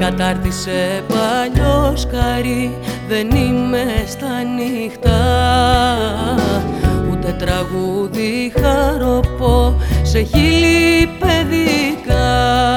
κατάρτισε παλιό σκαρί, δεν είμαι στα νύχτα. Ούτε τραγούδι χαροπώ σε χείλη παιδικά.